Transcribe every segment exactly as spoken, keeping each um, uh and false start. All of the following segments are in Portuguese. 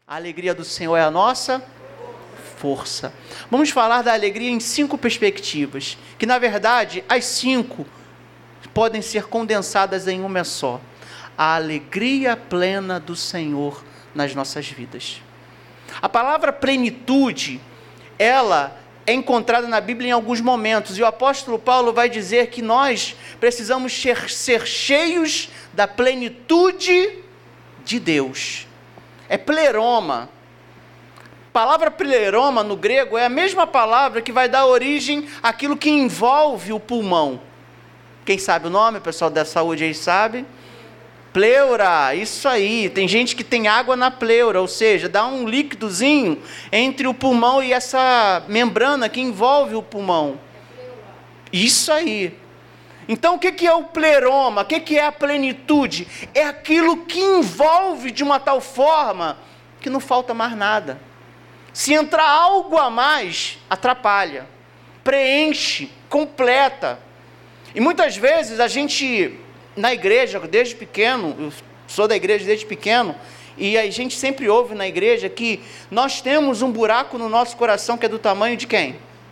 A alegria do Senhor é a nossa força. Vamos falar da alegria em cinco perspectivas, que na verdade as cinco podem ser condensadas em uma só. A alegria plena do Senhor nas nossas vidas. A palavra plenitude, ela é encontrada na Bíblia em alguns momentos, e o apóstolo Paulo vai dizer que nós precisamos ser, ser cheios da plenitude de Deus. É pleroma. A palavra pleroma no grego é a mesma palavra que vai dar origem àquilo que envolve o pulmão. Quem sabe o nome? O pessoal da saúde aí sabe. Pleura, isso aí. Tem gente que tem água na pleura, ou seja, dá um líquidozinho entre o pulmão e essa membrana que envolve o pulmão. Isso aí. Então, o que é o pleroma? O que é a plenitude? É aquilo que envolve de uma tal forma que não falta mais nada. Se entrar algo a mais, atrapalha, preenche, completa. E muitas vezes a gente, na igreja, desde pequeno, eu sou da igreja desde pequeno, e a gente sempre ouve na igreja que nós temos um buraco no nosso coração que é do tamanho de quem?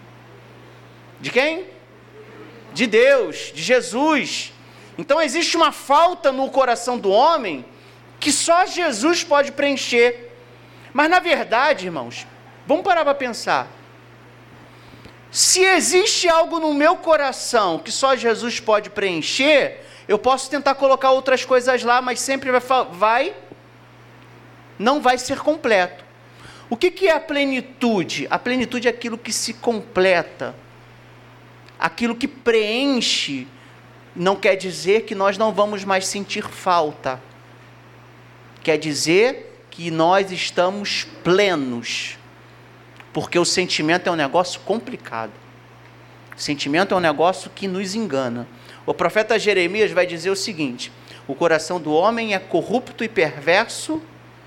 De quem? De Deus, de Jesus. Então existe uma falta no coração do homem que só Jesus pode preencher. Mas na verdade, irmãos, vamos parar para pensar. Se existe algo no meu coração que só Jesus pode preencher, eu posso tentar colocar outras coisas lá, mas sempre vai, vai não vai ser completo. O que, que é a plenitude? A plenitude é aquilo que se completa. Aquilo que preenche. Não quer dizer que nós não vamos mais sentir falta. Quer dizer que nós estamos plenos. Porque o sentimento é um negócio complicado. O sentimento é um negócio que nos engana. O profeta Jeremias vai dizer o seguinte: o coração do homem é corrupto e perverso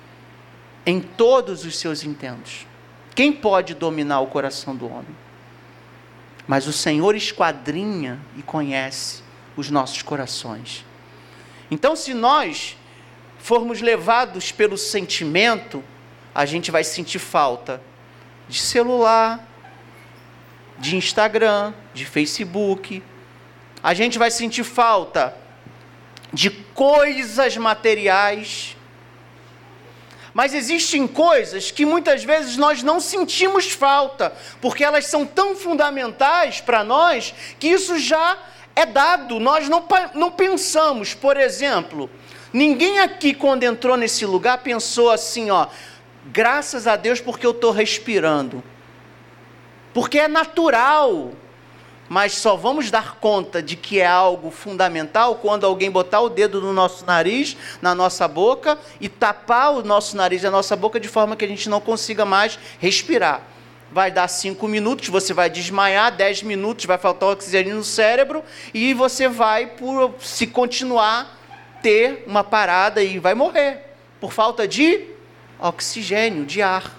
em todos os seus intentos. Quem pode dominar o coração do homem? Mas o Senhor esquadrinha e conhece os nossos corações. Então, se nós formos levados pelo sentimento, a gente vai sentir falta de celular, de Instagram, de Facebook. A gente vai sentir falta de coisas materiais. Mas existem coisas que muitas vezes nós não sentimos falta, porque elas são tão fundamentais para nós, que isso já é dado, nós não, não pensamos. Por exemplo, ninguém aqui quando entrou nesse lugar pensou assim, ó, graças a Deus porque eu estou respirando. Porque é natural. Mas só vamos dar conta de que é algo fundamental quando alguém botar o dedo no nosso nariz, na nossa boca, e tapar o nosso nariz e a nossa boca de forma que a gente não consiga mais respirar. Vai dar cinco minutos, você vai desmaiar, dez minutos, vai faltar oxigênio no cérebro, e você vai, por se continuar, ter uma parada e vai morrer, por falta de oxigênio, de ar.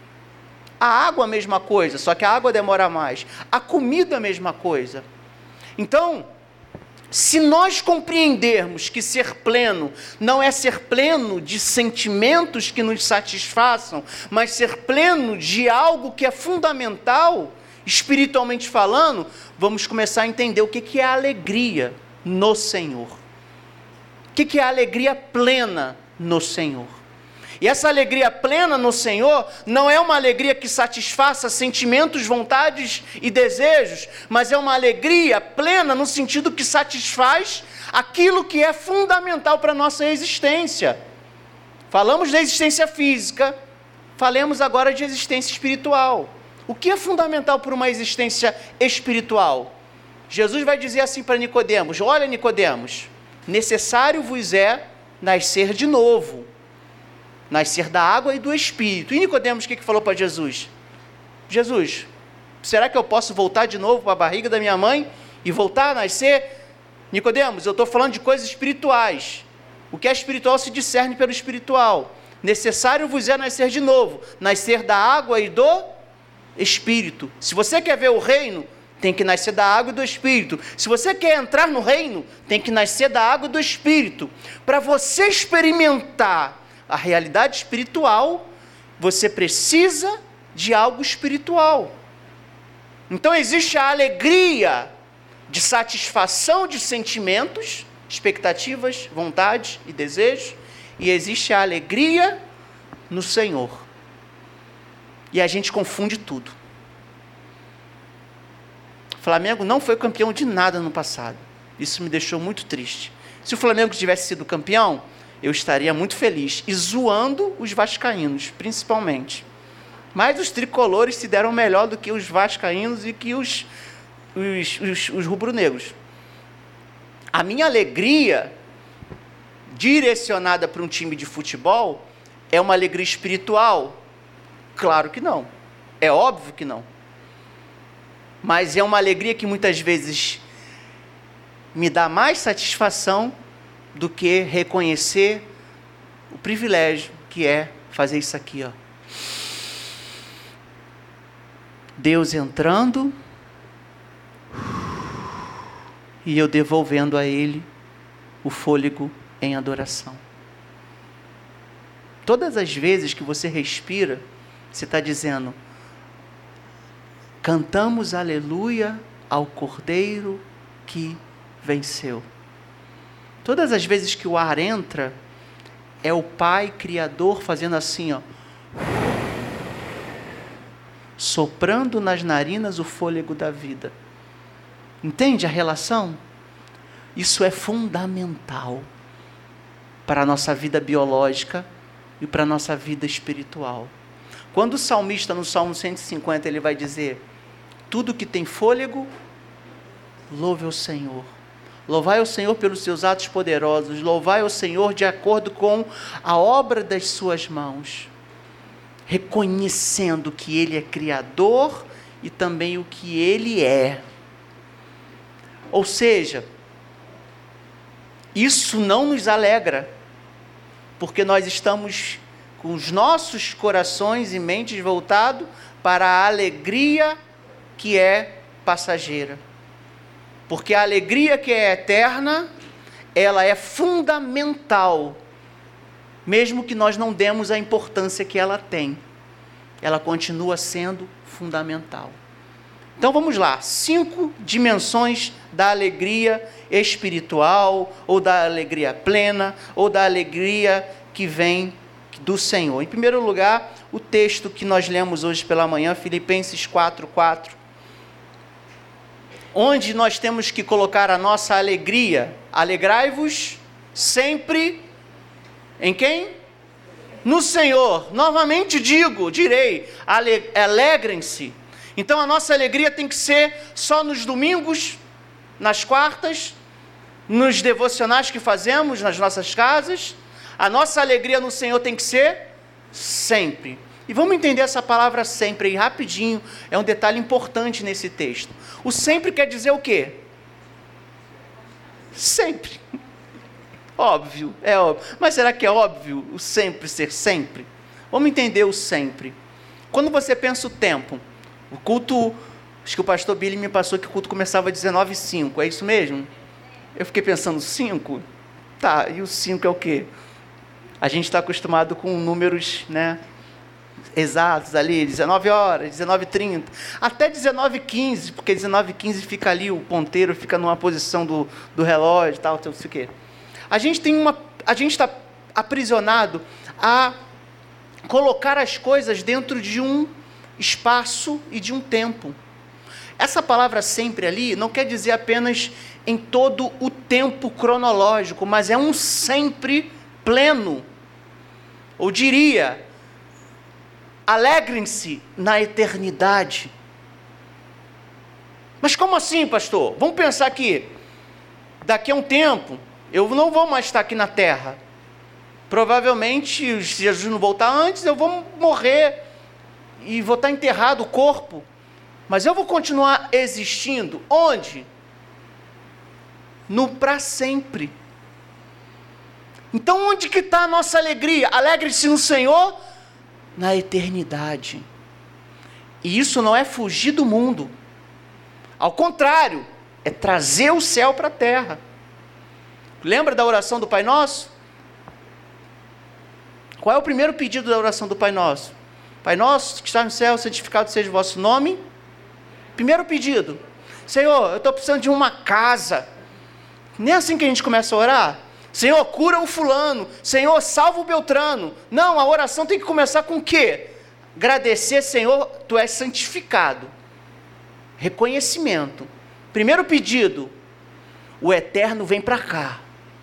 A água a mesma coisa, só que a água demora mais. A comida a mesma coisa. Então, se nós compreendermos que ser pleno não é ser pleno de sentimentos que nos satisfaçam, mas ser pleno de algo que é fundamental, espiritualmente falando, vamos começar a entender o que é a alegria no Senhor. O que é a alegria plena no Senhor. E essa alegria plena no Senhor não é uma alegria que satisfaça sentimentos, vontades e desejos, mas é uma alegria plena no sentido que satisfaz aquilo que é fundamental para a nossa existência. Falamos da existência física, falemos agora de existência espiritual. O que é fundamental para uma existência espiritual? Jesus vai dizer assim para Nicodemos: olha, Nicodemos, necessário vos é nascer de novo. Nascer da água e do Espírito. E Nicodemos, o que, que falou para Jesus? Jesus, será que eu posso voltar de novo para a barriga da minha mãe e voltar a nascer? Nicodemos, eu estou falando de coisas espirituais. O que é espiritual se discerne pelo espiritual. Necessário vos é nascer de novo. Nascer da água e do Espírito. Se você quer ver o reino, tem que nascer da água e do Espírito. Se você quer entrar no reino, tem que nascer da água e do Espírito. Para você experimentar a realidade espiritual, você precisa de algo espiritual. Então existe a alegria de satisfação de sentimentos, expectativas, vontades e desejos, e existe a alegria no Senhor. E a gente confunde tudo. O Flamengo não foi campeão de nada no passado. Isso me deixou muito triste. Se o Flamengo tivesse sido campeão, eu estaria muito feliz, e zoando os vascaínos, principalmente. Mas os tricolores se deram melhor do que os vascaínos e que os, os, os, os rubro-negros. A minha alegria, direcionada para um time de futebol, é uma alegria espiritual? Claro que não. É óbvio que não. Mas é uma alegria que muitas vezes me dá mais satisfação do que reconhecer o privilégio que é fazer isso aqui, ó. Deus entrando e eu devolvendo a Ele o fôlego em adoração. Todas as vezes que você respira, você está dizendo: cantamos aleluia ao Cordeiro que venceu. Todas as vezes que o ar entra, é o Pai Criador fazendo assim, ó, soprando nas narinas o fôlego da vida. Entende a relação? Isso é fundamental para a nossa vida biológica e para a nossa vida espiritual. Quando o salmista, no Salmo cento e cinquenta, ele vai dizer: tudo que tem fôlego, louve ao Senhor. Louvai ao Senhor pelos seus atos poderosos. Louvai ao Senhor de acordo com a obra das suas mãos. Reconhecendo que Ele é Criador e também o que Ele é. Ou seja, isso não nos alegra, porque nós estamos com os nossos corações e mentes voltados para a alegria que é passageira. Porque a alegria que é eterna, ela é fundamental, mesmo que nós não demos a importância que ela tem. Ela continua sendo fundamental. Então vamos lá, cinco dimensões da alegria espiritual, ou da alegria plena, ou da alegria que vem do Senhor. Em primeiro lugar, o texto que nós lemos hoje pela manhã, Filipenses quatro, quatro, onde nós temos que colocar a nossa alegria. Alegrai-vos sempre em quem? No Senhor. Novamente digo, direi, ale, alegrem-se. Então a nossa alegria tem que ser só nos domingos, nas quartas, nos devocionais que fazemos nas nossas casas. A nossa alegria no Senhor tem que ser sempre. E vamos entender essa palavra sempre aí rapidinho, é um detalhe importante nesse texto. O sempre quer dizer o quê? Sempre. Óbvio, é óbvio. Mas será que é óbvio o sempre ser sempre? Vamos entender o sempre. Quando você pensa o tempo, o culto, acho que o pastor Billy me passou que o culto começava às dezenove e cinco, é isso mesmo? Eu fiquei pensando, cinco? Tá, e o cinco é o quê? A gente está acostumado com números, né, exatos ali, dezenove horas, dezenove e trinta, até dezenove e quinze, porque dezenove e quinze fica ali, o ponteiro fica numa posição do, do relógio, tal, não sei o quê. A gente tem uma, a gente está aprisionado a colocar as coisas dentro de um espaço e de um tempo. Essa palavra sempre ali não quer dizer apenas em todo o tempo cronológico, mas é um sempre pleno. Ou diria, alegrem-se na eternidade. Mas como assim, pastor? Vamos pensar aqui, daqui a um tempo, eu não vou mais estar aqui na terra. Provavelmente, se Jesus não voltar antes, eu vou morrer e vou estar enterrado o corpo. Mas eu vou continuar existindo. Onde? No para sempre. Então, onde que está a nossa alegria? Alegre-se no Senhor na eternidade. E isso não é fugir do mundo. Ao contrário, é trazer o céu para a terra. Lembra da oração do Pai Nosso? Qual é o primeiro pedido da oração do Pai Nosso? Pai nosso que está no céu, santificado seja o vosso nome. Primeiro pedido: Senhor, eu estou precisando de uma casa. Nem é assim que a gente começa a orar. Senhor, cura o fulano. Senhor, salva o Beltrano. Não, a oração tem que começar com o quê? Agradecer, Senhor, tu és santificado. Reconhecimento. Primeiro pedido: o eterno vem para cá.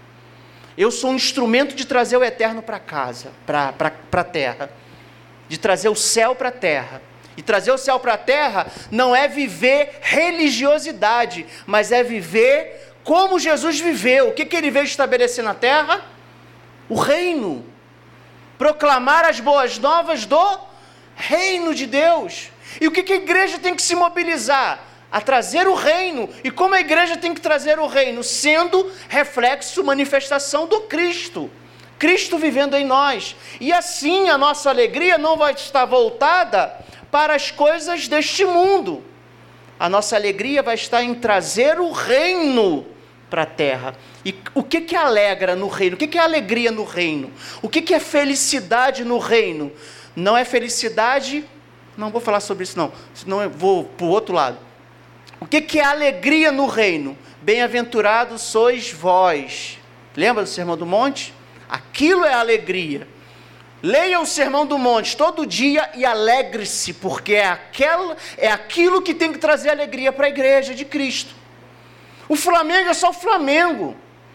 Eu sou um instrumento de trazer o eterno para casa, para a terra. De trazer o céu para a terra. E trazer o céu para a terra não é viver religiosidade, mas é viver como Jesus viveu. O que, que ele veio estabelecer na terra? O reino. Proclamar as boas novas do reino de Deus. E o que, que a igreja tem que se mobilizar? A trazer o reino. E como a igreja tem que trazer o reino? Sendo reflexo, manifestação do Cristo. Cristo vivendo em nós. E assim a nossa alegria não vai estar voltada para as coisas deste mundo. A nossa alegria vai estar em trazer o reino para a terra. E o que que alegra no reino? O que que é alegria no reino? O que que é felicidade no reino? Não é felicidade, não vou falar sobre isso não, senão eu vou para o outro lado. O que que é alegria no reino? Bem-aventurados sois vós. Lembra do Sermão do Monte? Aquilo é alegria. Leia o Sermão do Monte todo dia e alegre-se, porque é, aquela, é aquilo que tem que trazer alegria para a igreja de Cristo. O Flamengo é só o Flamengo.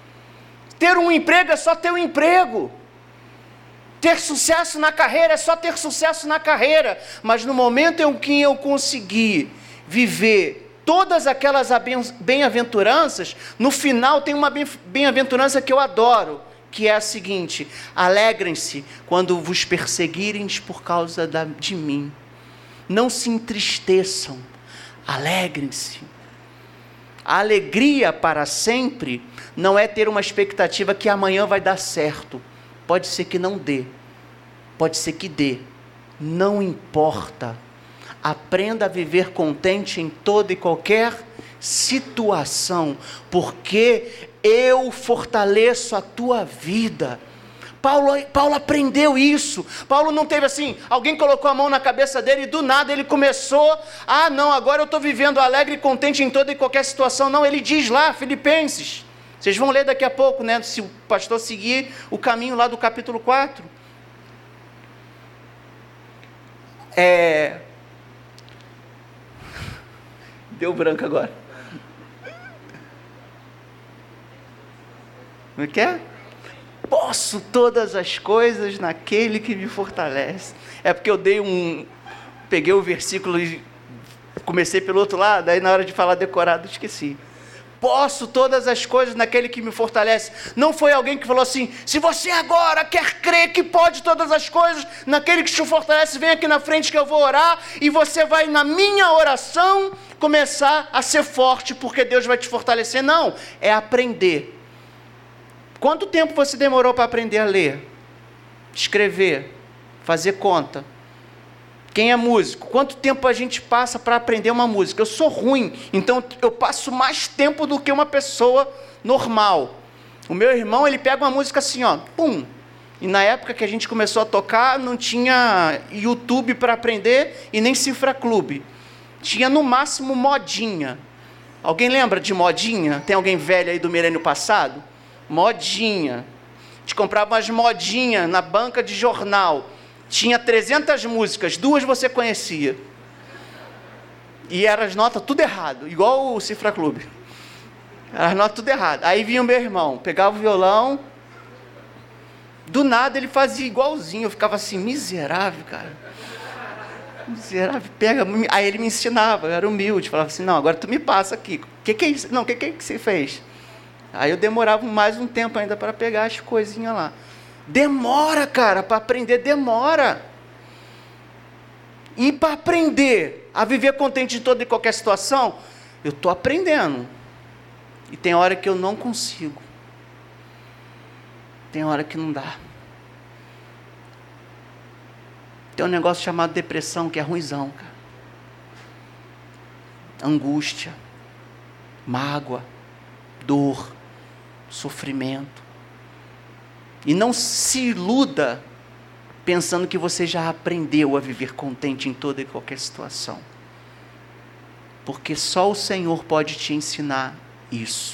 Ter um emprego é só ter um emprego. Ter sucesso na carreira é só ter sucesso na carreira. Mas no momento em que eu conseguir viver todas aquelas bem-aventuranças, no final tem uma bem-aventurança que eu adoro, que é a seguinte: alegrem-se quando vos perseguirem por causa da, de mim. Não se entristeçam, alegrem-se. A alegria para sempre não é ter uma expectativa que amanhã vai dar certo. Pode ser que não dê, pode ser que dê, não importa. Aprenda a viver contente em toda e qualquer situação, porque eu fortaleço a tua vida. Paulo, Paulo aprendeu isso. Paulo não teve assim, alguém colocou a mão na cabeça dele e do nada ele começou, ah não, agora eu estou vivendo alegre e contente em toda e qualquer situação. Não, ele diz lá, Filipenses, vocês vão ler daqui a pouco, né, se o pastor seguir o caminho lá do capítulo quatro. É... Deu branco agora. Como é que é? Posso todas as coisas naquele que me fortalece. É porque eu dei um... Peguei o versículo e comecei pelo outro lado, aí na hora de falar decorado esqueci. Posso todas as coisas naquele que me fortalece. Não foi alguém que falou assim, se você agora quer crer que pode todas as coisas, naquele que te fortalece, vem aqui na frente que eu vou orar, e você vai na minha oração começar a ser forte, porque Deus vai te fortalecer. Não, é aprender. Quanto tempo você demorou para aprender a ler, escrever, fazer conta? Quem é músico? Quanto tempo a gente passa para aprender uma música? Eu sou ruim, então eu passo mais tempo do que uma pessoa normal. O meu irmão, ele pega uma música assim, ó, pum. E na época que a gente começou a tocar, não tinha YouTube para aprender e nem Cifra Clube. Tinha no máximo modinha. Alguém lembra de modinha? Tem alguém velho aí do milênio passado? Modinha. A gente comprava umas modinhas na banca de jornal. Tinha trezentas músicas, duas você conhecia. E eram as notas tudo errado, igual o Cifra Clube. Eram as notas tudo errado. Aí vinha o meu irmão, pegava o violão, do nada ele fazia igualzinho. Eu ficava assim, miserável, cara. Miserável, pega. Aí ele me ensinava, eu era humilde, falava assim, não, agora tu me passa aqui. O que, que é isso? Não, o que, que é que você fez? Aí eu demorava mais um tempo ainda para pegar as coisinhas lá. Demora, cara, para aprender, demora. E para aprender a viver contente em toda e qualquer situação, eu estou aprendendo. E tem hora que eu não consigo. Tem hora que não dá. Tem um negócio chamado depressão, que é ruimzão, cara. Angústia, mágoa, dor, sofrimento. E não se iluda pensando que você já aprendeu a viver contente em toda e qualquer situação. Porque só o Senhor pode te ensinar isso.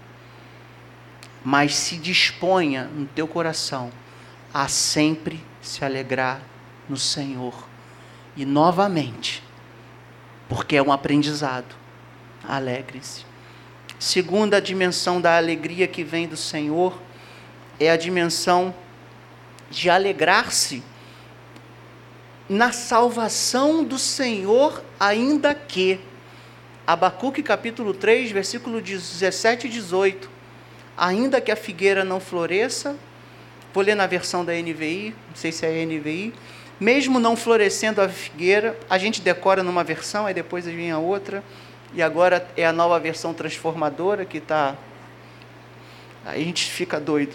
Mas se disponha no teu coração a sempre se alegrar no Senhor. E novamente, porque é um aprendizado, alegre-se. Segunda dimensão da alegria que vem do Senhor é a dimensão de alegrar-se na salvação do Senhor, ainda que. Abacuque capítulo três, versículo dezessete e dezoito. Ainda que a figueira não floresça, vou ler na versão da N V I, não sei se é a N V I, mesmo não florescendo a figueira, a gente decora numa versão, aí depois vem a outra, e agora é a nova versão transformadora que está... Aí a gente fica doido.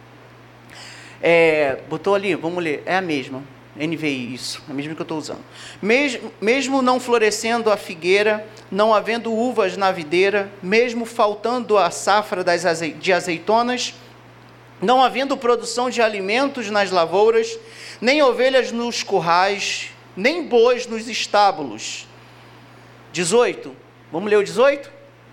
É, botou ali, vamos ler, é a mesma, N V I, isso, a mesma que eu estou usando. Mesmo, mesmo não florescendo a figueira, não havendo uvas na videira, mesmo faltando a safra das azei- de azeitonas, não havendo produção de alimentos nas lavouras, nem ovelhas nos currais, nem bois nos estábulos. dezoito, vamos ler o dezoito?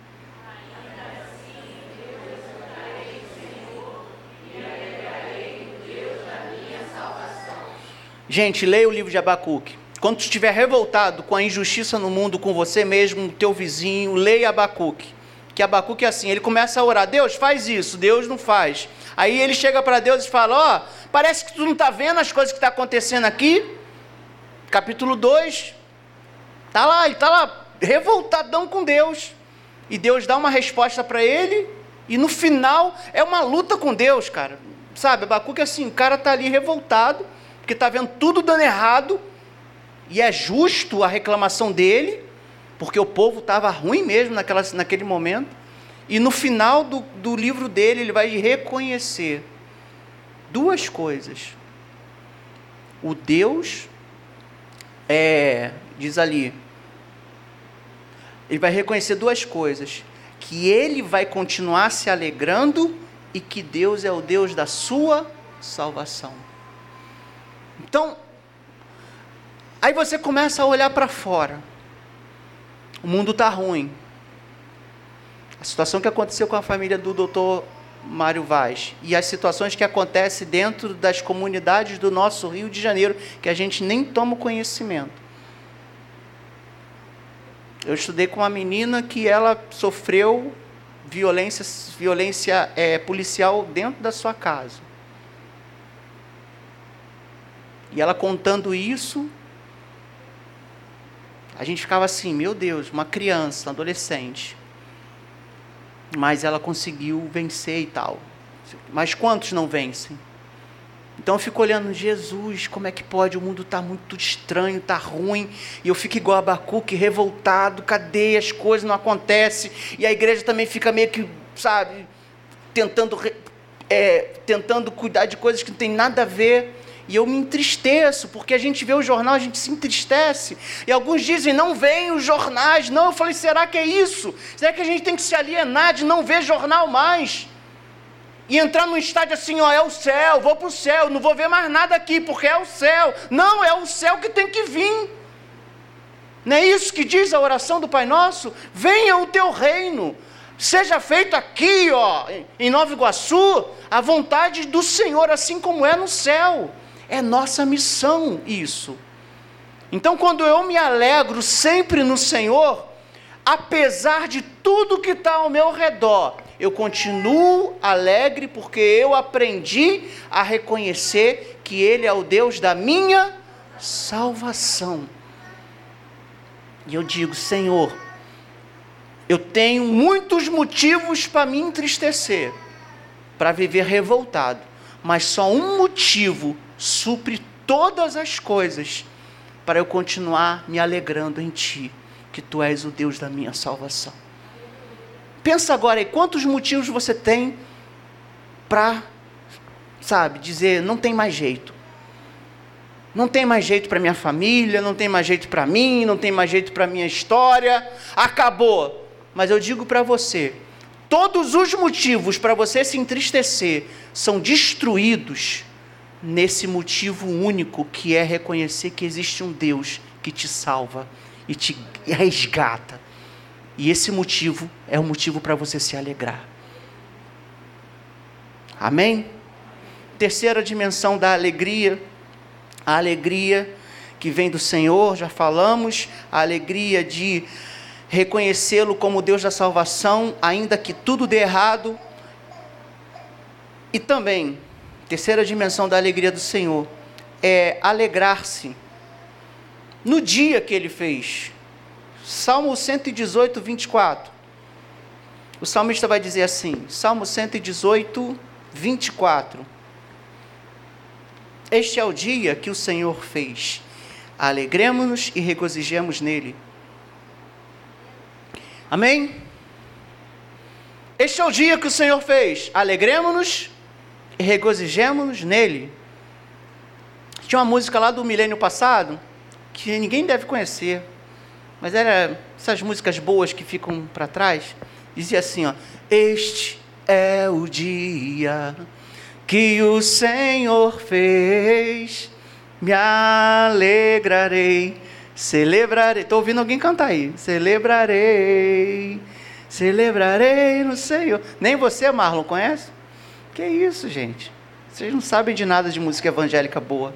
Gente, leia o livro de Abacuque. Quando tu estiver revoltado com a injustiça no mundo, com você mesmo, com teu vizinho, leia Abacuque. Que Abacuque é assim, ele começa a orar, Deus faz isso, Deus não faz. Aí ele chega para Deus e fala, ó, oh, parece que tu não está vendo as coisas que estão acontecendo aqui. Capítulo dois, está lá, ele está lá, revoltadão com Deus. E Deus dá uma resposta para ele, e no final é uma luta com Deus, cara. Sabe, Abacuque é assim, o cara está ali revoltado, porque está vendo tudo dando errado, e é justo a reclamação dele, porque o povo estava ruim mesmo naquela, naquele momento, e no final do, do livro dele, ele vai reconhecer duas coisas. O Deus, é, diz ali, ele vai reconhecer duas coisas, que ele vai continuar se alegrando, e que Deus é o Deus da sua salvação. Então, aí você começa a olhar para fora. O mundo está ruim. A situação que aconteceu com a família do doutor Mário Vaz e as situações que acontecem dentro das comunidades do nosso Rio de Janeiro, que a gente nem toma conhecimento. Eu estudei com uma menina que ela sofreu violência, violência é, policial dentro da sua casa. E ela contando isso, a gente ficava assim, meu Deus, uma criança, um adolescente. Mas ela conseguiu vencer e tal. Mas quantos não vencem? Então eu fico olhando, Jesus, como é que pode? O mundo está muito estranho, está ruim. E eu fico igual a Abacuque, revoltado, cadê as coisas, não acontece. E a igreja também fica meio que, sabe, tentando, é, tentando cuidar de coisas que não tem nada a ver. E eu me entristeço, porque a gente vê o jornal, a gente se entristece. E alguns dizem, não veem os jornais. Não, eu falei, será que é isso? Será que a gente tem que se alienar de não ver jornal mais? E entrar num estádio assim, ó, é o céu, vou para o céu, não vou ver mais nada aqui, porque é o céu. Não, é o céu que tem que vir. Não é isso que diz a oração do Pai Nosso? Venha o teu reino. Seja feito aqui, ó, em Nova Iguaçu, a vontade do Senhor, assim como é no céu. É nossa missão isso. Então, quando eu me alegro sempre no Senhor, apesar de tudo que está ao meu redor, eu continuo alegre porque eu aprendi a reconhecer que Ele é o Deus da minha salvação. E eu digo, Senhor, eu tenho muitos motivos para me entristecer, para viver revoltado, mas só um motivo supre todas as coisas, para eu continuar me alegrando em Ti, que Tu és o Deus da minha salvação. Pensa agora aí, quantos motivos você tem para, sabe, dizer, não tem mais jeito. Não tem mais jeito para minha família, não tem mais jeito para mim, não tem mais jeito para minha história, acabou. Mas eu digo para você, todos os motivos para você se entristecer são destruídos nesse motivo único que é reconhecer que existe um Deus que te salva e te resgata. E esse motivo é um motivo para você se alegrar. Amém? Terceira dimensão da alegria, a alegria que vem do Senhor, já falamos, a alegria de reconhecê-lo como Deus da salvação, ainda que tudo dê errado. E também, terceira dimensão da alegria do Senhor, é alegrar-se no dia que Ele fez. Salmo cento e dezoito, vinte e quatro. O salmista vai dizer assim, Salmo cento e dezoito, vinte e quatro. Este é o dia que o Senhor fez. Alegremo-nos e regozijemos nele. Amém? Este é o dia que o Senhor fez. Alegremo-nos e regozijemo-nos nele. Tinha uma música lá do milênio passado, que ninguém deve conhecer, mas era essas músicas boas que ficam para trás. Dizia assim, ó: este é o dia que o Senhor fez, me alegrarei, celebrarei. Estou ouvindo alguém cantar aí. Celebrarei, celebrarei no Senhor. Nem você, Marlon, conhece? Que isso, gente? Vocês não sabem de nada de música evangélica boa.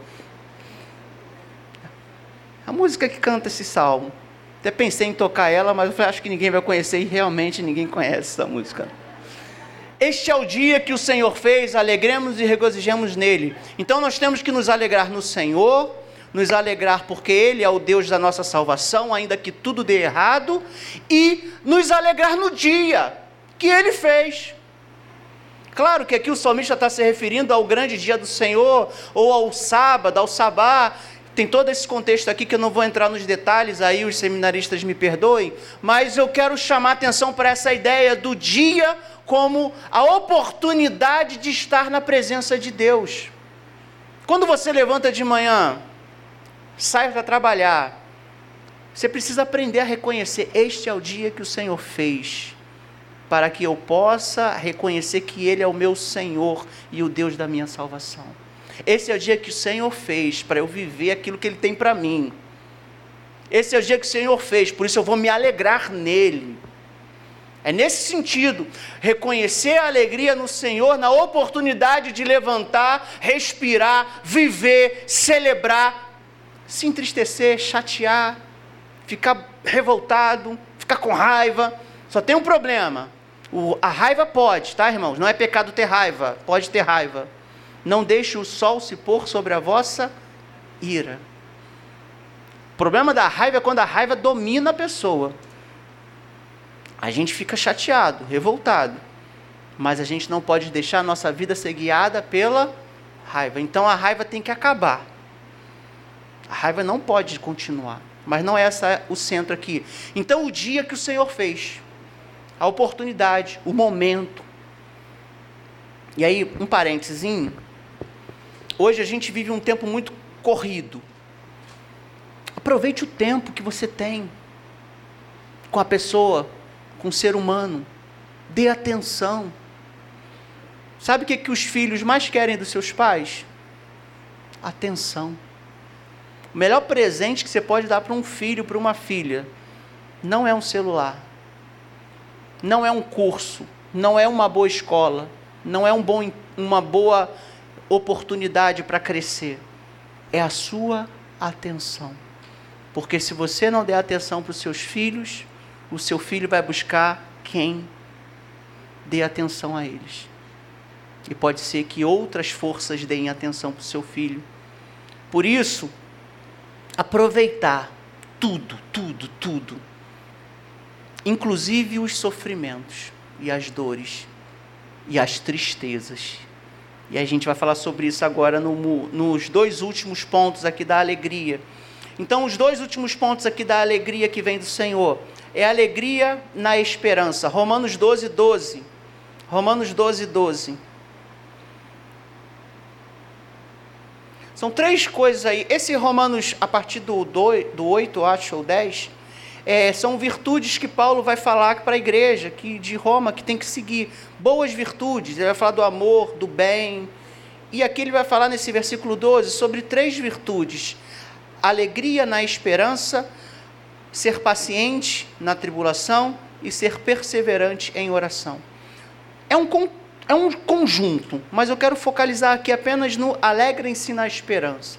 A música que canta esse salmo. Até pensei em tocar ela, mas eu falei, acho que ninguém vai conhecer, e realmente ninguém conhece essa música. Este é o dia que o Senhor fez, alegremos e regozijemos nele. Então nós temos que nos alegrar no Senhor, nos alegrar porque Ele é o Deus da nossa salvação, ainda que tudo dê errado, e nos alegrar no dia que Ele fez. Claro que aqui o salmista está se referindo ao grande dia do Senhor, ou ao sábado, ao sabá. Tem todo esse contexto aqui que eu não vou entrar nos detalhes, aí os seminaristas me perdoem, mas eu quero chamar a atenção para essa ideia do dia como a oportunidade de estar na presença de Deus. Quando você levanta de manhã, sai para trabalhar, você precisa aprender a reconhecer, este é o dia que o Senhor fez, para que eu possa reconhecer que Ele é o meu Senhor e o Deus da minha salvação. Esse é o dia que o Senhor fez para eu viver aquilo que Ele tem para mim. Esse é o dia que o Senhor fez, por isso eu vou me alegrar nele. É nesse sentido, reconhecer a alegria no Senhor, na oportunidade de levantar, respirar, viver, celebrar, se entristecer, chatear, ficar revoltado, ficar com raiva. Só tem um problema, o, a raiva pode, tá, irmãos? Não é pecado ter raiva, pode ter raiva. Não deixe o sol se pôr sobre a vossa ira. O problema da raiva é quando a raiva domina a pessoa. A gente fica chateado, revoltado. Mas a gente não pode deixar a nossa vida ser guiada pela raiva. Então a raiva tem que acabar. A raiva não pode continuar. Mas não é esse o centro aqui. Então o dia que o Senhor fez, a oportunidade, o momento. E aí, um parênteses. Hoje a gente vive um tempo muito corrido. Aproveite o tempo que você tem com a pessoa, com o ser humano. Dê atenção. Sabe o que, que os filhos mais querem dos seus pais? Atenção. O melhor presente que você pode dar para um filho, para uma filha, não é um celular, não é um curso, não é uma boa escola, não é um bom, uma boa oportunidade para crescer, é a sua atenção. Porque se você não der atenção para os seus filhos, o seu filho vai buscar quem dê atenção a eles. E pode ser que outras forças deem atenção para o seu filho. Por isso, aproveitar tudo, tudo, tudo, inclusive os sofrimentos e as dores e as tristezas. E a gente vai falar sobre isso agora no, nos dois últimos pontos aqui da alegria. Então, os dois últimos pontos aqui da alegria que vem do Senhor é a alegria na esperança. Romanos doze, doze. Romanos doze, doze. São três coisas aí. Esse Romanos, a partir do, do oito, acho, ou dez, é, são virtudes que Paulo vai falar para a igreja que, de Roma, que tem que seguir. Boas virtudes. Ele vai falar do amor, do bem. e aqui ele vai falar nesse versículo doze sobre três virtudes: alegria na esperança, ser paciente na tribulação e ser perseverante em oração. É um, é um conjunto, mas eu quero focalizar aqui apenas no alegrem-se na esperança.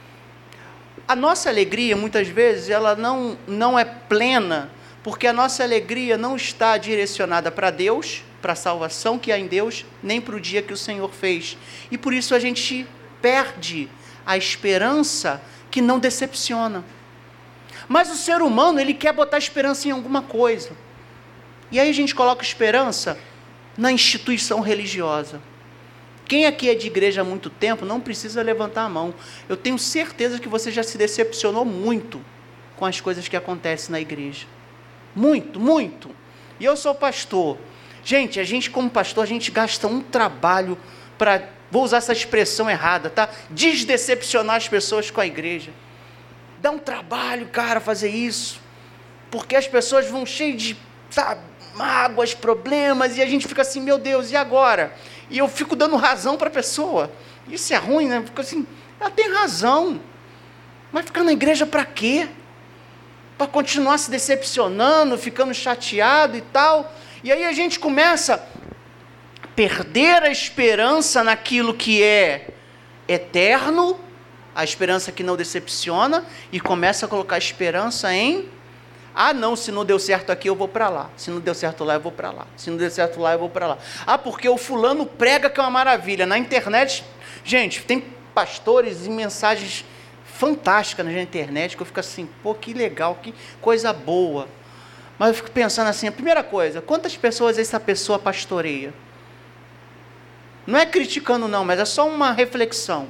A nossa alegria, muitas vezes, ela não, não é plena, porque a nossa alegria não está direcionada para Deus, para a salvação que há em Deus, nem para o dia que o Senhor fez. E por isso a gente perde a esperança que não decepciona. Mas o ser humano, ele quer botar esperança em alguma coisa. E aí a gente coloca esperança na instituição religiosa. Quem aqui é de igreja há muito tempo não precisa levantar a mão. Eu tenho certeza que você já se decepcionou muito com as coisas que acontecem na igreja. Muito, muito. E eu sou pastor. Gente, a gente como pastor, a gente gasta um trabalho para, vou usar essa expressão errada, tá? Desdecepcionar as pessoas com a igreja. Dá um trabalho, cara, fazer isso. Porque as pessoas vão cheias de, sabe, mágoas, problemas, e a gente fica assim, meu Deus, e agora? E eu fico dando razão para a pessoa. Isso é ruim, né? Fico assim, ela tem razão. Mas ficar na igreja para quê? Para continuar se decepcionando, ficando chateado e tal. E aí a gente começa a perder a esperança naquilo que é eterno, a esperança que não decepciona, e começa a colocar esperança em, ah não, se não deu certo aqui eu vou para lá, se não deu certo lá eu vou para lá, se não deu certo lá eu vou para lá. Ah, porque o fulano prega que é uma maravilha. Na internet, gente, tem pastores e mensagens fantásticas na internet, que eu fico assim, pô, que legal, que coisa boa. Mas eu fico pensando assim, a primeira coisa, quantas pessoas essa pessoa pastoreia? Não é criticando não, mas é só uma reflexão.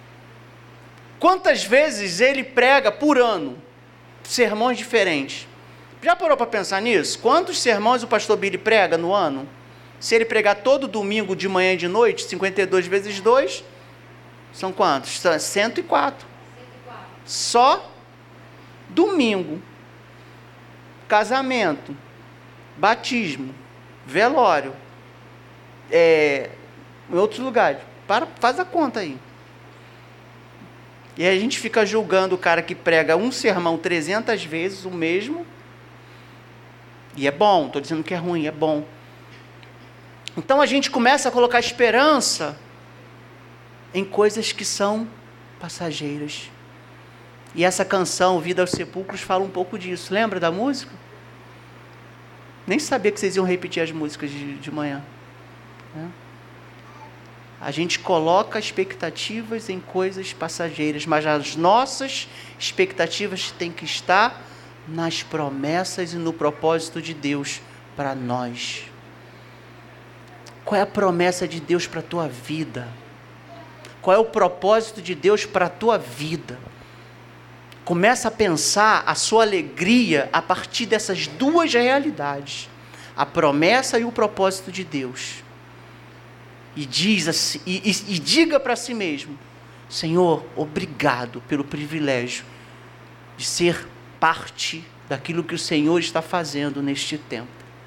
Quantas vezes ele prega por ano sermões diferentes? Já parou para pensar nisso? Quantos sermões o pastor Billy prega no ano? Se ele pregar todo domingo de manhã e de noite, cinquenta e dois vezes dois, são quantos? São cento e quatro. Só domingo. Casamento, batismo, velório, é, em outros lugares. Para, faz a conta aí. E aí a gente fica julgando o cara que prega um sermão trezentas vezes, o mesmo. E é bom, estou dizendo que é ruim, é bom. Então a gente começa a colocar esperança em coisas que são passageiras. E essa canção, Vida aos Sepulcros, fala um pouco disso. Lembra da música? Nem sabia que vocês iam repetir as músicas de, de manhã. Né? A gente coloca expectativas em coisas passageiras, mas as nossas expectativas têm que estar nas promessas e no propósito de Deus para nós. Qual é a promessa de Deus para a tua vida? Qual é o propósito de Deus para a tua vida? Começa a pensar a sua alegria a partir dessas duas realidades, a promessa e o propósito de Deus. E, diz assim, e, e, e diga para si mesmo, Senhor, obrigado pelo privilégio de ser parte daquilo que o Senhor está fazendo neste tempo.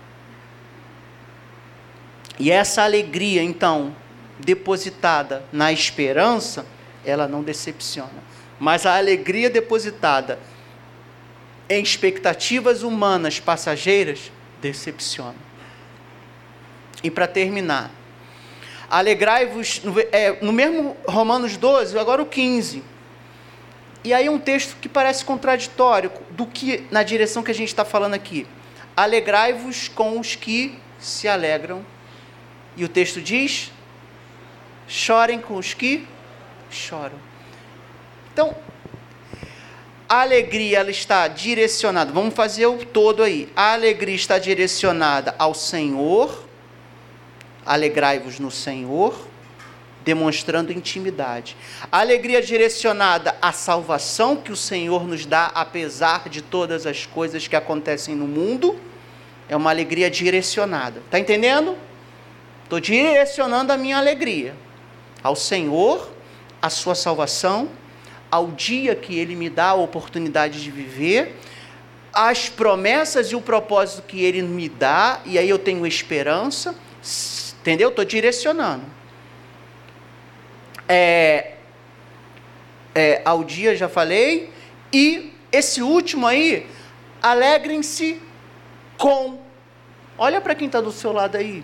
E essa alegria, então, depositada na esperança, ela não decepciona. Mas a alegria depositada em expectativas humanas passageiras decepciona. E para terminar, alegrai-vos, é, no mesmo Romanos doze, agora o quinze. E aí um texto que parece contraditório do que, na direção que a gente está falando aqui. Alegrai-vos com os que se alegram. E o texto diz, chorem com os que choram. Então, a alegria ela está direcionada, vamos fazer o todo aí. A alegria está direcionada ao Senhor, alegrai-vos no Senhor, demonstrando intimidade. A alegria direcionada à salvação que o Senhor nos dá, apesar de todas as coisas que acontecem no mundo, é uma alegria direcionada. Está entendendo? Estou direcionando a minha alegria ao Senhor, à sua salvação, ao dia que Ele me dá a oportunidade de viver, as promessas e o propósito que Ele me dá, e aí eu tenho esperança, entendeu? Estou direcionando. é, é, ao dia, já falei, e esse último aí, alegrem-se com. Olha para quem está do seu lado aí.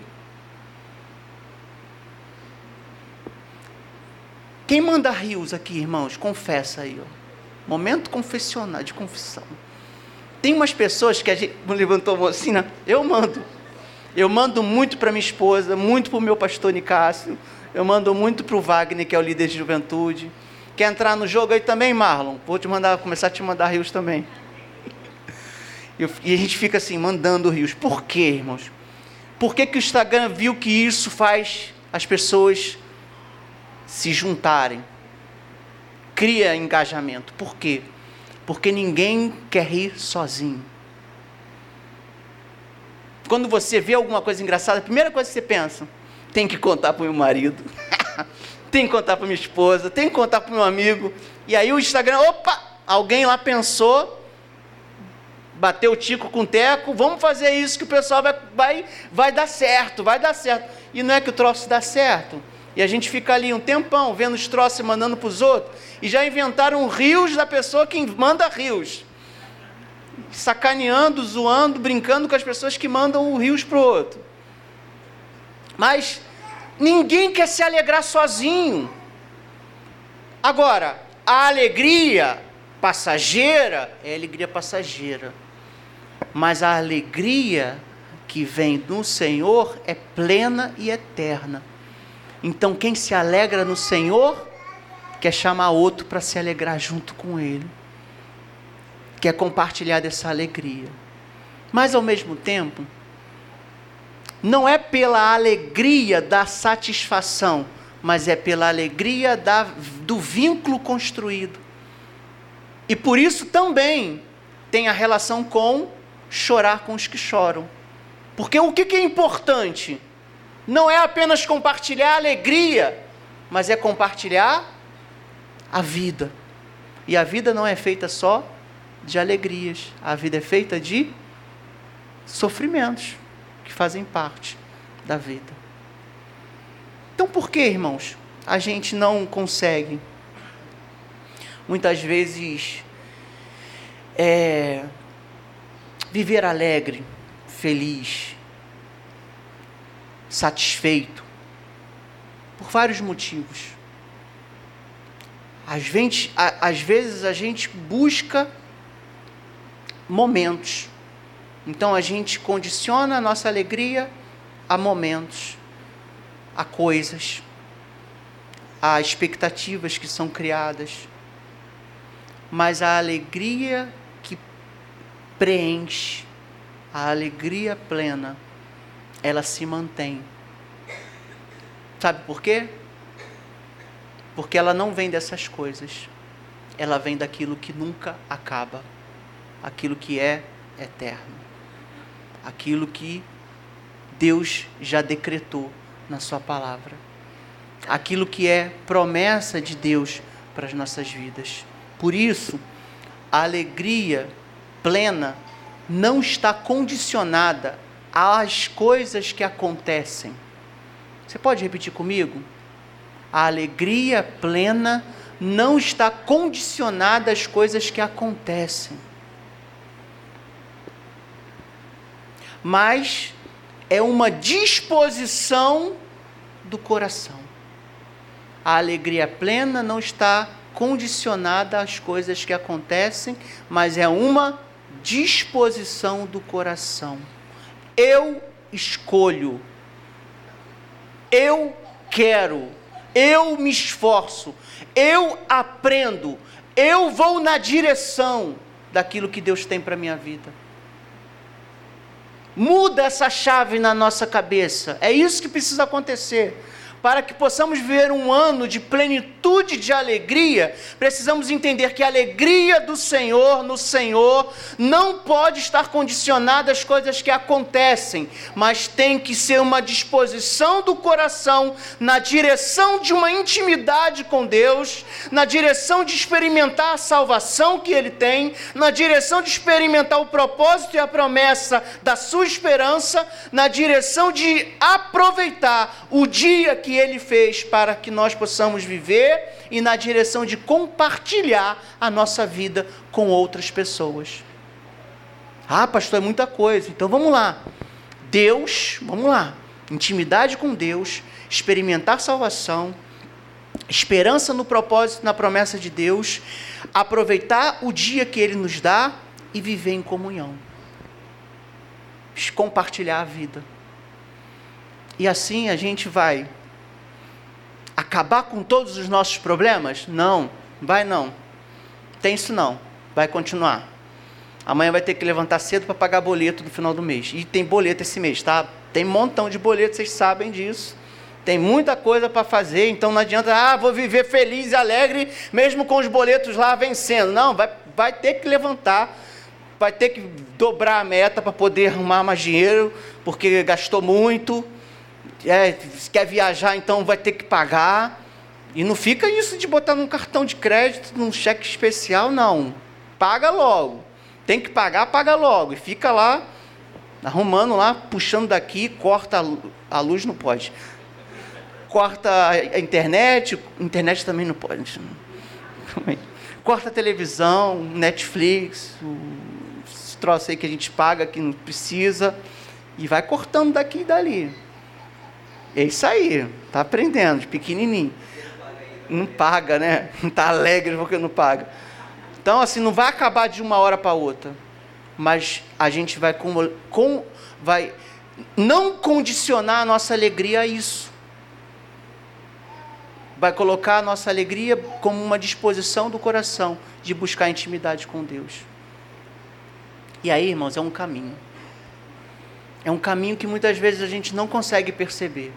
Quem manda rios aqui, irmãos? Confessa aí, ó. Momento confessional, de confissão. Tem umas pessoas que a gente levantou a mocinha, eu mando. Eu mando muito para minha esposa, muito para o meu pastor Nicásio, eu mando muito para o Wagner, que é o líder de juventude. Quer entrar no jogo aí também, Marlon? Vou te mandar, começar a te mandar rios também. E a gente fica assim, mandando rios. Por quê, irmãos? Por que que o Instagram viu que isso faz as pessoas se juntarem? Cria engajamento. Por quê? Porque ninguém quer rir sozinho. Quando você vê alguma coisa engraçada, a primeira coisa que você pensa, tem que contar para o meu marido, tem que contar para minha esposa, tem que contar para o meu amigo. E aí o Instagram, opa, alguém lá pensou, bateu o tico com o teco, vamos fazer isso que o pessoal vai, vai, vai dar certo, vai dar certo. E não é que o troço dá certo. E a gente fica ali um tempão vendo os troços e mandando para os outros, e já inventaram rios da pessoa que manda rios. Sacaneando, zoando, brincando com as pessoas que mandam rios para o outro. Mas ninguém quer se alegrar sozinho. Agora, a alegria passageira é alegria passageira. Mas a alegria que vem do Senhor é plena e eterna. Então, quem se alegra no Senhor, quer chamar outro para se alegrar junto com Ele. Quer compartilhar dessa alegria. Mas, ao mesmo tempo, não é pela alegria da satisfação, mas é pela alegria da, do vínculo construído. E por isso também tem a relação com chorar com os que choram. Porque o que, que é importante? Não é apenas compartilhar a alegria, mas é compartilhar a vida. E a vida não é feita só de alegrias. A vida é feita de sofrimentos que fazem parte da vida. Então, por que, irmãos, a gente não consegue, muitas vezes, é, viver alegre, feliz, satisfeito? Por vários motivos. Às vezes, às vezes a gente busca momentos. Então a gente condiciona a nossa alegria a momentos, a coisas, a expectativas que são criadas. Mas a alegria que preenche, a alegria plena, ela se mantém. Sabe por quê? Porque ela não vem dessas coisas. Ela vem daquilo que nunca acaba. Aquilo que é eterno. Aquilo que Deus já decretou na sua palavra. Aquilo que é promessa de Deus para as nossas vidas. Por isso, a alegria plena não está condicionada às coisas que acontecem. Você pode repetir comigo? A alegria plena não está condicionada às coisas que acontecem. Mas é uma disposição do coração. A alegria plena não está condicionada às coisas que acontecem, mas é uma disposição do coração. Eu escolho, eu quero, eu me esforço, eu aprendo, eu vou na direção daquilo que Deus tem para a minha vida. Muda essa chave na nossa cabeça. É isso que precisa acontecer. Para que possamos viver um ano de plenitude de alegria, precisamos entender que a alegria do Senhor, no Senhor, não pode estar condicionada às coisas que acontecem, mas tem que ser uma disposição do coração na direção de uma intimidade com Deus, na direção de experimentar a salvação que Ele tem, na direção de experimentar o propósito e a promessa da sua esperança, na direção de aproveitar o dia que que Ele fez para que nós possamos viver e na direção de compartilhar a nossa vida com outras pessoas. Ah, pastor, é muita coisa. Então vamos lá. Deus, vamos lá. Intimidade com Deus, experimentar salvação, esperança no propósito, na promessa de Deus, aproveitar o dia que Ele nos dá e viver em comunhão. Compartilhar a vida. E assim a gente vai acabar com todos os nossos problemas? Não, vai não. Tem isso não, vai continuar. Amanhã vai ter que levantar cedo para pagar boleto no final do mês. E tem boleto esse mês, tá? Tem um montão de boleto, vocês sabem disso. Tem muita coisa para fazer, então não adianta, ah, vou viver feliz e alegre, mesmo com os boletos lá vencendo. Não, vai, vai ter que levantar, vai ter que dobrar a meta para poder arrumar mais dinheiro, porque gastou muito. É, se quer viajar, então vai ter que pagar. E não fica isso de botar num cartão de crédito, num cheque especial, não. Paga logo. Tem que pagar, paga logo. E fica lá, arrumando lá, puxando daqui, corta a luz, a luz não pode. Corta a internet, internet também não pode. Corta a televisão, Netflix, esse troço aí que a gente paga, que não precisa, e vai cortando daqui e dali. É isso aí, tá aprendendo, de pequenininho. Não paga, né? Não tá alegre porque não paga. Então, assim, não vai acabar de uma hora para outra, mas a gente vai, com, com, vai não condicionar a nossa alegria a isso. Vai colocar a nossa alegria como uma disposição do coração de buscar intimidade com Deus. E aí, irmãos, é um caminho. É um caminho que muitas vezes a gente não consegue perceber.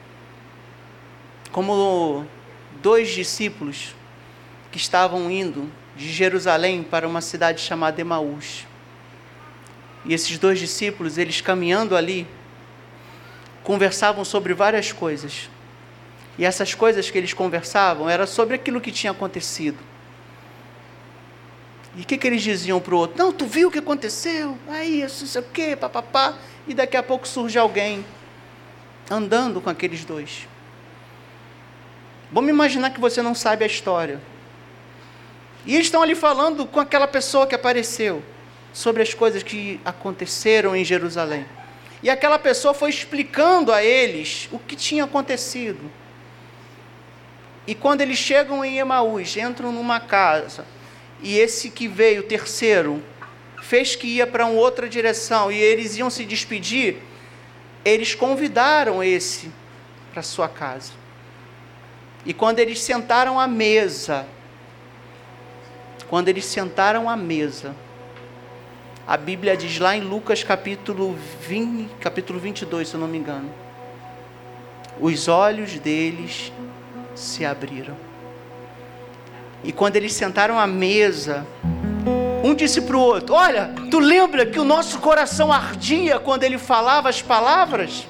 Como dois discípulos que estavam indo de Jerusalém para uma cidade chamada Emaús. E esses dois discípulos, eles caminhando ali, conversavam sobre várias coisas. E essas coisas que eles conversavam eram sobre aquilo que tinha acontecido. E o que, que eles diziam para o outro? Não, tu viu o que aconteceu? Aí, isso, não sei o quê, papapá. E daqui a pouco surge alguém andando com aqueles dois. Vamos imaginar que você não sabe a história. E eles estão ali falando com aquela pessoa que apareceu, sobre as coisas que aconteceram em Jerusalém. E aquela pessoa foi explicando a eles o que tinha acontecido. E quando eles chegam em Emaús, entram numa casa, e esse que veio, o terceiro, fez que ia para uma outra direção, e eles iam se despedir, eles convidaram esse para sua casa. E quando eles sentaram à mesa, quando eles sentaram à mesa, a Bíblia diz lá em Lucas capítulo vinte, capítulo vinte e dois, se eu não me engano, os olhos deles se abriram. E quando eles sentaram à mesa, um disse para o outro, olha, tu lembra que o nosso coração ardia quando ele falava as palavras?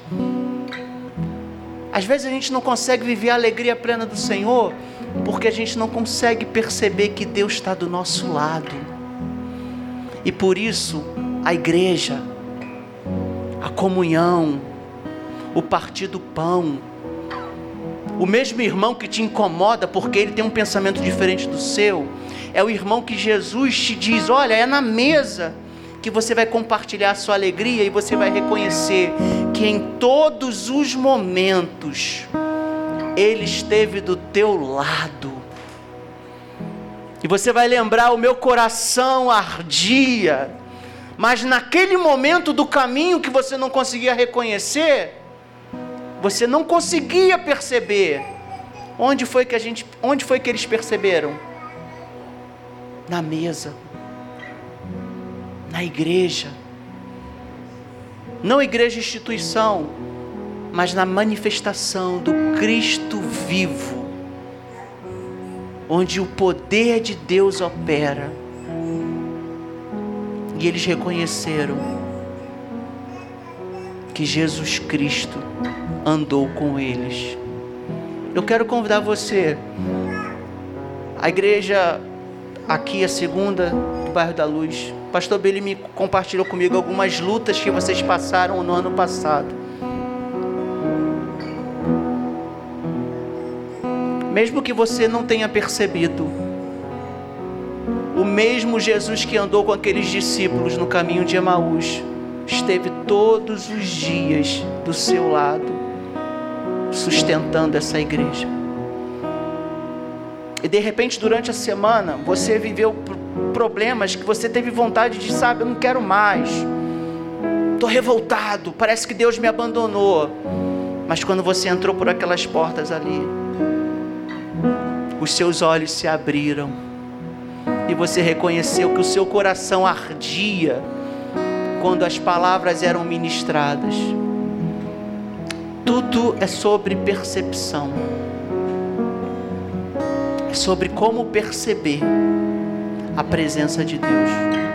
Às vezes a gente não consegue viver a alegria plena do Senhor, porque a gente não consegue perceber que Deus está do nosso lado. E por isso, a igreja, a comunhão, o partir do pão, o mesmo irmão que te incomoda porque ele tem um pensamento diferente do seu, é o irmão que Jesus te diz, olha, é na mesa que você vai compartilhar a sua alegria e você vai reconhecer que em todos os momentos Ele esteve do teu lado. E você vai lembrar, o meu coração ardia, mas naquele momento do caminho que você não conseguia reconhecer, você não conseguia perceber. Onde foi que a gente, onde foi que eles perceberam? Na mesa, na igreja, não igreja instituição, mas na manifestação do Cristo vivo, onde o poder de Deus opera. E eles reconheceram que Jesus Cristo andou com eles. Eu quero convidar você, a igreja aqui, a segunda do bairro da Luz. O pastor Billy me compartilhou comigo algumas lutas que vocês passaram no ano passado. mesmo que você não tenha percebido, o mesmo Jesus que andou com aqueles discípulos no caminho de Emaús, esteve todos os dias do seu lado, sustentando essa igreja. E de repente, durante a semana, você viveu problemas que você teve vontade de, sabe, eu não quero mais, estou revoltado, parece que Deus me abandonou. Mas quando você entrou por aquelas portas ali, os seus olhos se abriram e você reconheceu que o seu coração ardia quando as palavras eram ministradas. Tudo é sobre percepção, é sobre como perceber a presença de Deus.